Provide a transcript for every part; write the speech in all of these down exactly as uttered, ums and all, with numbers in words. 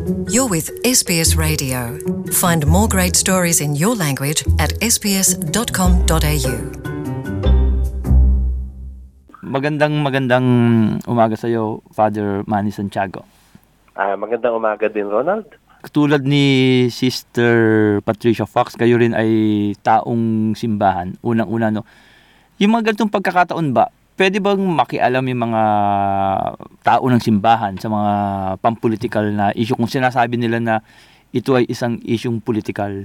You're with S B S Radio. Find more great stories in your language at s b s dot com dot a u. Magandang magandang umaga sa iyo, Father Manny Santiago. Ah, magandang umaga din, Ronald. Katulad ni Sister Patricia Fox, kayo rin ay taong simbahan. Unang-una, no? Yung mga ganitong pagkakataon ba, pwede bang makialam yung mga tao ng simbahan sa mga pampolitikal na issue kung sinasabi nila na ito ay isang isyung politikal?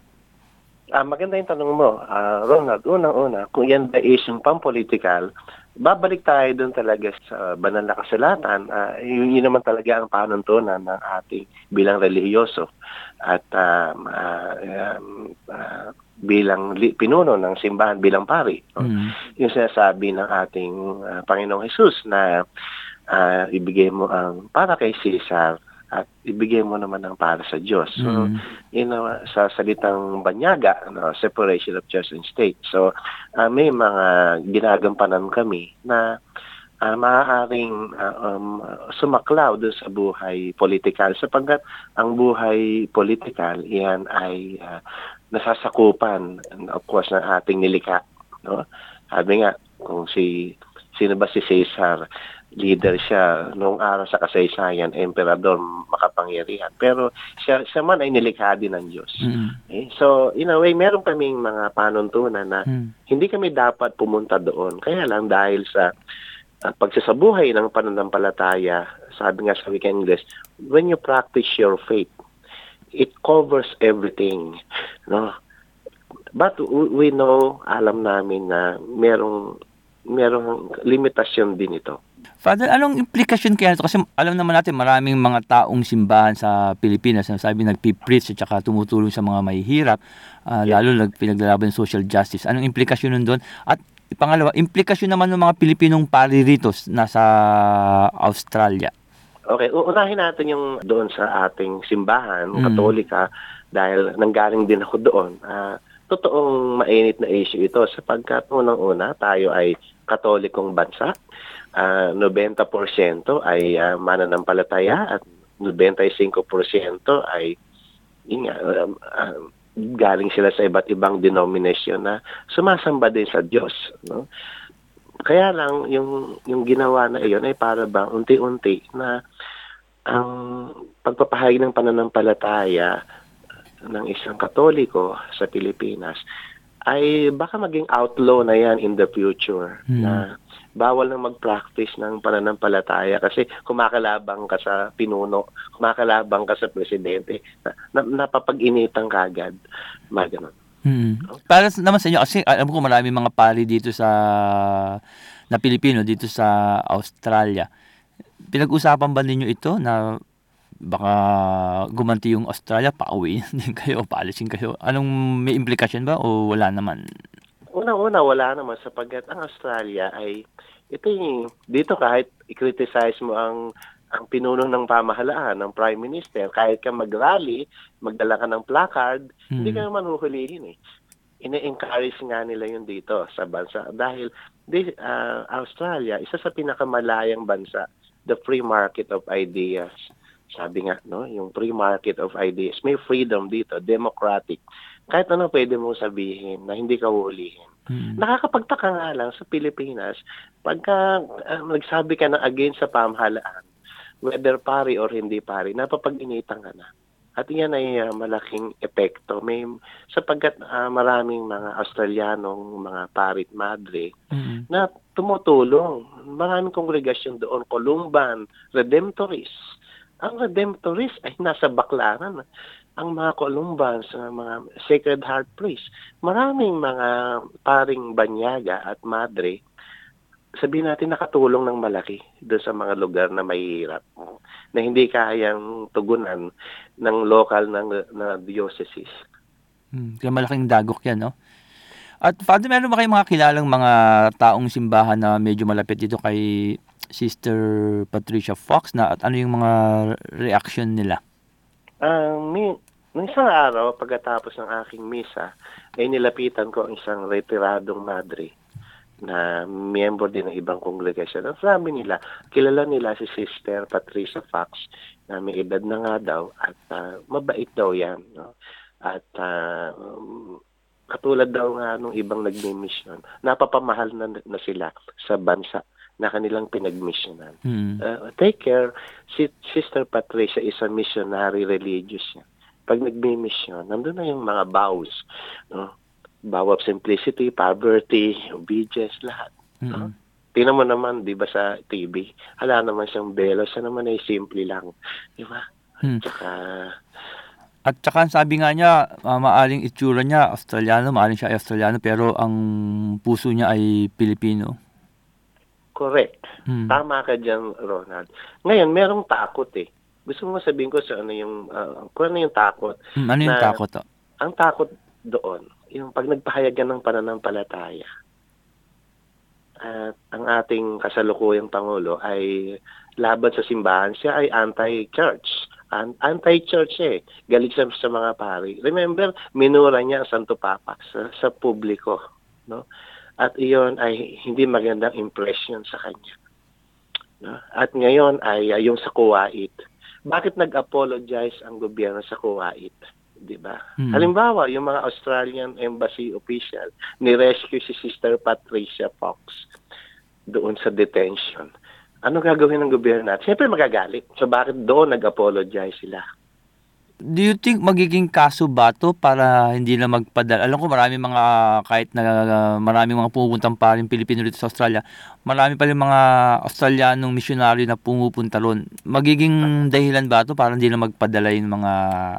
Ah, maganda yung tanong mo, ah, Ronald. Unang-una, kung yan ba isyung pampolitikal, babalik tayo doon talaga sa banal na kasulatan. Ah, yun, yun naman talaga ang panuntunan ng ating bilang relihiyoso at um, ah, um, ah, bilang li, pinuno ng simbahan bilang pari. No? Mm. Yung sinasabi ng ating uh, Panginoong Hesus na uh, ibigay mo ang para kay Caesar at ibigay mo naman ang para sa Diyos. So, Mm. yun uh, sa salitang banyaga, no, separation of church and state. So, uh, may mga ginagampanan kami na uh, maaaring uh, um, sumaklaw doon sa buhay politikal sapagkat ang buhay politikal, yan ay uh, nasasakupan, of course, ng ating nilikha. No? Sabi nga, kung si, sino ba si Caesar, leader siya noong araw sa kasaysayan, emperador, makapangyarihan. Pero siya, siya man ay nilikha din ng Diyos. Mm. Okay? So, in a way, meron kaming mga panuntunan na Mm. hindi kami dapat pumunta doon. Kaya lang dahil sa uh, pagsasabuhay ng pananampalataya, sabi nga sa weekend English, when you practice your faith, it covers everything, no? But we know, alam namin na merong merong limitasyon din ito. Father, anong implikasyon kaya ito? Kasi alam naman natin maraming mga taong simbahan sa Pilipinas na sabi nagpipreach at saka tumutulong sa mga mahihirap, uh, Yeah. lalo nag pinaglalaban ng social justice. Anong implikasyon nun doon? At pangalawa, implikasyon naman ng mga Pilipinong pari rito na sa Australia. Okay, uunahin natin yung doon sa ating simbahan, Mm. Katolika, dahil nanggaling din ako doon. Uh, totoong mainit na issue ito sapagkat unang-una tayo ay Katolikong bansa. Uh, ninety percent ay uh, mananampalataya at ninety-five percent ay yun nga, uh, uh, galing sila sa iba't ibang denomination na sumasamba din sa Diyos. No? Kaya lang, yung, yung ginawa na iyon ay para bang unti-unti na ang pagpapahayag ng pananampalataya ng isang Katoliko sa Pilipinas ay baka maging outlaw na yan in the future. Hmm. Na bawal nang mag-practice ng pananampalataya kasi kumakalabang ka sa pinuno, kumakalabang ka sa presidente, na, na, napapag-initan kagad. Mga ganun. Hmm. Para naman sa inyo, kasi alam ko marami mga pari dito sa na Pilipino dito sa Australia. Pinag-usapan ba ninyo ito na baka gumanti yung Australia, pauwiin din kayo o paalisin kayo? Anong may implikasyon ba o wala naman? Una-una, wala naman sapagkat ang Australia ay ito yung, dito kahit i-criticize mo ang ang pinuno ng pamahalaan, ng Prime Minister, kahit ka mag-rally, magdala ka ng placard, Hmm. hindi ka naman huhulihin eh. Ine-encourage nga nila yun dito sa bansa dahil this, uh, Australia, isa sa pinakamalayang bansa, the free market of ideas. Sabi nga, no, yung free market of ideas. May freedom dito, democratic. Kahit ano pwede mong sabihin na hindi ka huhulihin. Hmm. Nakakapagtaka nga lang sa Pilipinas, pagka uh, nagsabi ka na against sa pamahalaan, whether pari or hindi pari, napapag-initan ka na. At yan ay uh, malaking epekto. May, sapagkat uh, maraming mga Australianong, mga parit madre, Hmm. na tumutulong. Maraming kongregasyon doon, Columban, Redemptorist. Ang Redemptorist ay nasa Baclaran. Ang mga Columbans, mga Sacred Heart Priest, maraming mga paring banyaga at madre, sabihin natin nakatulong ng malaki doon sa mga lugar na mahihirap, na hindi kayang tugunan ng local na, na diocese. Hmm. Kaya malaking dagok yan, no? At Father, meron ba kayong mga kilalang mga taong simbahan na medyo malapit dito kay Sister Patricia Fox na at ano yung mga reaction nila? Um, may, nung isang araw, pagkatapos ng aking misa, ay nilapitan ko ang isang retiradong madre na miyembro din ng ibang kongregasyon. Ang sabi nila, kilala nila si Sister Patricia Fox na may edad na nga daw at ah, mabait daw yan. No? At ah, um, katulad daw nga nung ibang nagmi-mission, napapamahal na, na sila sa bansa na kanilang pinag-missionan. Mm. Uh, take care, si Sister Patricia is a missionary religious. Yan. Pag nagmi-mission, nandun na yung mga vows. No? Vow of simplicity, poverty, obedience, lahat. No? Mm. Tingnan mo naman, di ba sa T V, hala naman siyang belo, siya naman ay simple lang. Di ba? Mm. Tsaka, At saka sabi nga niya, uh, maaring itsura niya Australiano, maaring siya ay Australiano, pero ang puso niya ay Pilipino. correct. Mm. Tama ka dyan, Ronald. Ngayon, merong takot eh. Gusto mo sabihin ko sa ano yung, uh, kung ano yung takot? Mm, ano yung Na- takot? Oh? Ang takot doon, yung pag nagpahayag ka ng pananampalataya, at ang ating kasalukuyang Pangulo ay laban sa simbahan, siya ay anti-church. An- anti-church eh. Galit siya sa mga pari. Remember, minura niya ang Santo Papa sa, sa publiko. No? At iyon ay hindi magandang impression sa kanya. No? At ngayon ay uh, yung sa Kuwait. Bakit nag-apologize ang gobyerno sa Kuwait? Diba? Hmm. Halimbawa, yung mga Australian embassy official, ni-rescue si Sister Patricia Fox doon sa detention. Ano gagawin ng gobyerno natin? Siyempre magagalit. So bakit doon nag-apologize sila? Do you think magiging kaso ba to para hindi na magpadala? Alam ko marami mga, kahit na uh, marami mga pumupuntang paring Pilipino dito sa Australia, marami pa rin mga Australianong misyonaryo na pumupunta ron. Magiging dahilan ba to para hindi na magpadala yung mga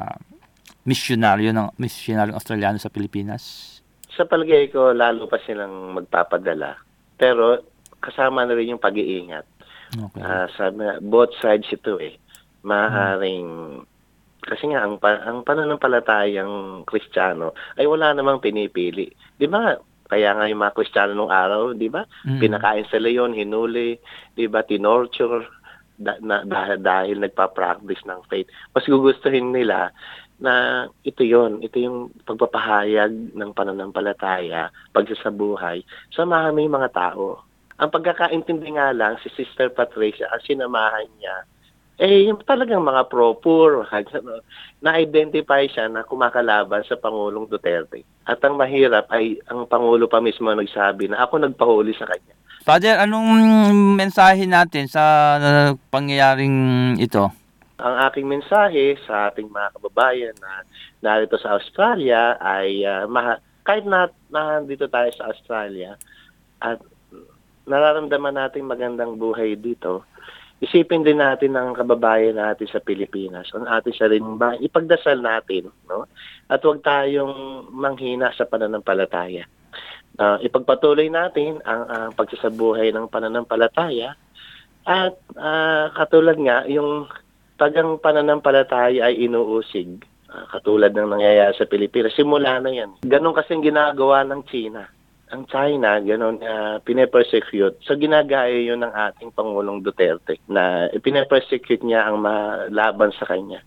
misyonaryo ng misyonaryong Australiano sa Pilipinas? Sa palagay ko, lalo pa silang magpapadala. Pero kasama na rin yung pag-iingat. Okay. Ah, sabi nga, both sides ito eh. Maaaring, kasi nga, ang, pa, ang pananampalatayang Kristiyano ay wala namang pinipili. Di ba? Kaya nga yung mga Kristiyano nung araw, di ba? Mm. Pinakain sa leon, hinuli, di ba? Tinorture, da, na, dahil, dahil nagpa-practice ng faith. Mas gugustuhin nila na ito yon, ito yung pagpapahayag ng pananampalataya, pagsasabuhay, samahan mo yung mga tao. Ang pagkakaintindi nga lang, si Sister Patricia, ang sinamahan niya, eh, yung talagang mga pro-poor, na-identify siya na kumakalaban sa Pangulong Duterte. At ang mahirap ay, ang Pangulo pa mismo nagsabi na ako nagpahuli sa kanya. Father, anong mensahe natin sa uh, pangyayaring ito? Ang aking mensahe sa ating mga kababayan na narito sa Australia ay, uh, maha- kahit na nandito tayo sa Australia, at nararamdaman natin magandang buhay dito, isipin din natin ang kababayan natin sa Pilipinas, ang ating sariling bahay, ipagdasal natin, no? At huwag tayong manghina sa pananampalataya. Uh, ipagpatuloy natin ang uh, pagsasabuhay ng pananampalataya at uh, katulad nga, yung pag ang pananampalataya ay inuusig, uh, katulad ng nangyayari sa Pilipinas, simula na yan. Ganon kasing ginagawa ng China. Ang China, gano'n, uh, pine-persecute. So, ginagaya yun ng ating Pangulong Duterte na pine-persecute niya ang malaban sa kanya.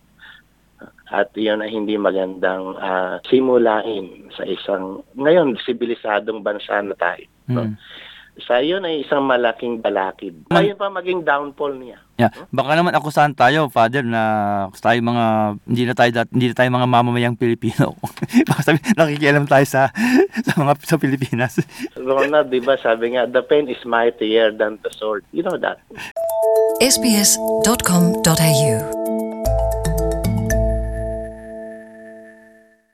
At yun ay hindi magandang uh, simulain sa isang, ngayon, sibilisadong bansa na tayo. No? Mm. Sa yun ay isang malaking balakid. Ayun pa maging downfall niya. Yeah. Baka naman akusahan tayo, Father, na tayo mga hindi na tayo dat- hindi na tayo mga mamamayang Pilipino. Baka sabi, nakikialam tayo sa sa mga sa Pilipinas. Ronald, di ba, sabi nga, the pen is mightier than the sword. You know that. s b s dot com dot a u